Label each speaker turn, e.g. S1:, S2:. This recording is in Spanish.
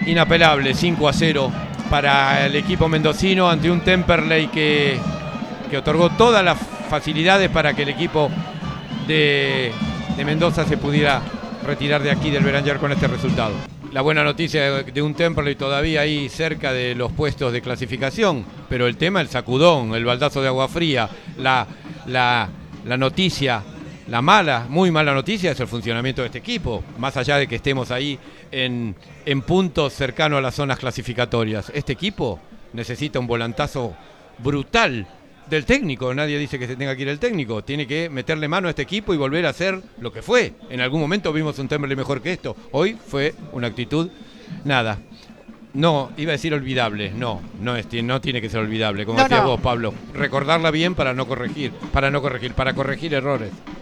S1: inapelable, 5-0 para el equipo mendocino ante un Temperley que otorgó todas las facilidades para que el equipo de Mendoza se pudiera retirar de aquí del Belanger con este resultado. La buena noticia de un Temperley todavía ahí cerca de los puestos de clasificación, pero el tema, el sacudón, el baldazo de agua fría, la noticia, la mala, muy mala noticia es el funcionamiento de este equipo, más allá de que estemos ahí en puntos cercanos a las zonas clasificatorias. Este equipo necesita un volantazo brutal del técnico. Nadie dice que se tenga que ir el técnico, tiene que meterle mano a este equipo y volver a ser lo que fue. En algún momento vimos un Temperley mejor que esto, hoy fue una actitud, nada. No, iba a decir olvidable, no tiene que ser olvidable, como decías vos, Pablo. Recordarla bien para corregir errores.